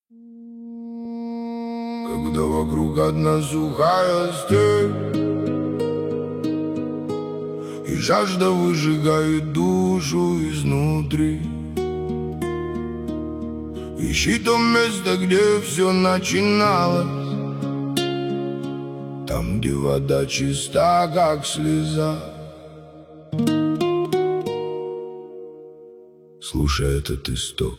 Когда вокруг одна сухая степь и жажда выжигает душу изнутри, ищи то место, где все начиналось, там, где вода чиста, как слеза. Слушай этот исток.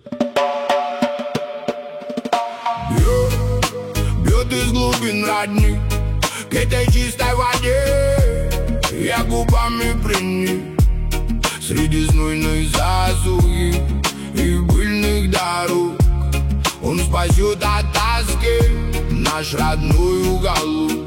Бьет из глубин родник к этой чистой воде. Я губами приник среди знойной засухи и пыльных дорог. Он спасет от тоски наш родной уголок.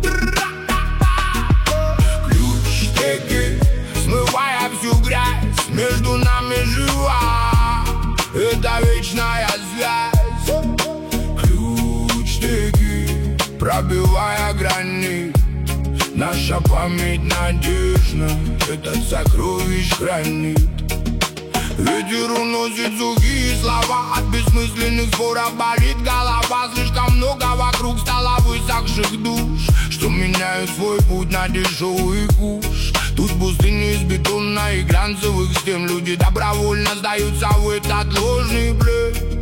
Ключ теки, смывая всю грязь, между нами жива эта вечная связь. Ключ теки, пробивая грани, наша память надежна этот сокровищ хранит. Ветер уносит сухие слова, от бессмысленных споров болит голова. Слишком много вокруг стало высохших душ, что меняют свой путь на дешевый куш. Тут пустыни из бетона и глянцевых стен. Люди добровольно сдаются в этот ложный плен.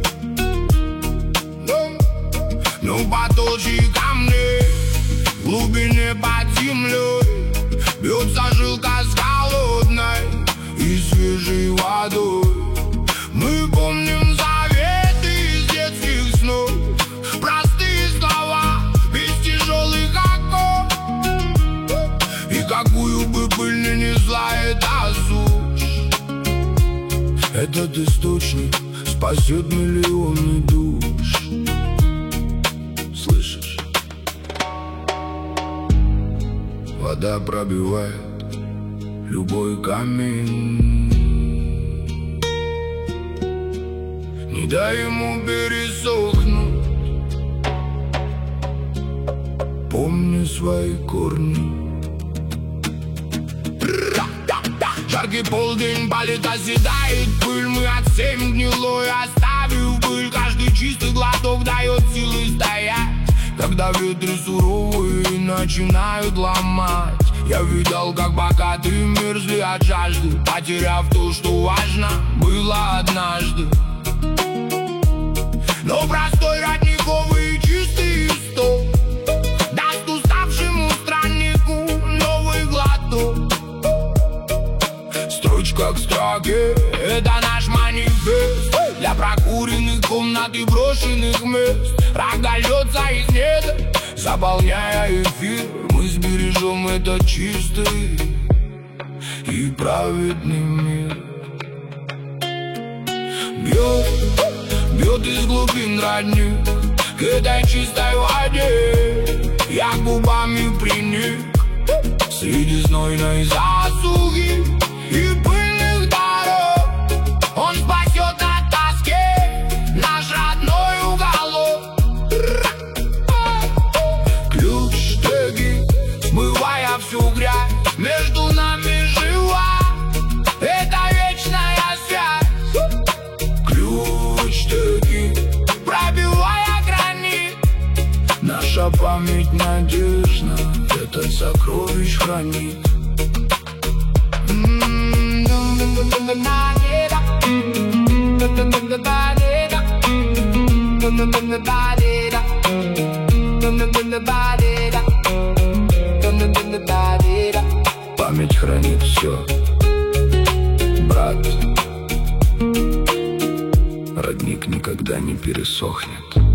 Но потолще камней, в глубине под землей, бьется жилка с холодной и свежей водой. Мы помним заветы из детских снов, простые слова, без тяжелых оков. И какую бы пыль ни несла эта сушь, этот источник спасет миллионы душ. Слышишь? Вода пробивает любой камень. Не дай ему пересохнуть, помни свои корни. Жаркий полдень, палит, оседает пыль. Мы отсеем гнилое, оставив пыль. Каждый чистый глоток дает силы стоять, когда ветры суровые начинают ломать. Я видел, как богатые мерзли от жажды, потеряв то, что важно было однажды. Но простой родниковый чистый исток даст уставшему страннику новый глоток. Строчка к строке — это наш манифест для прокуренных комнат и брошенных мест. Рога льется из недр, заполняя эфир. Мы сбережем этот чистый и праведный мир. Бьет из глубин родник к этой чистой воде. Я губами приник среди знойной засухи и пыльных дорог. Он спасет от тоски наш родной уголок. Ключ теги, смывая всю грязь, между нами жива эта вечная связь. Ключ теги, пробивая грани, наша память надежна этот сокровищ хранит. Память хранит все, брат. Родник никогда не пересохнет.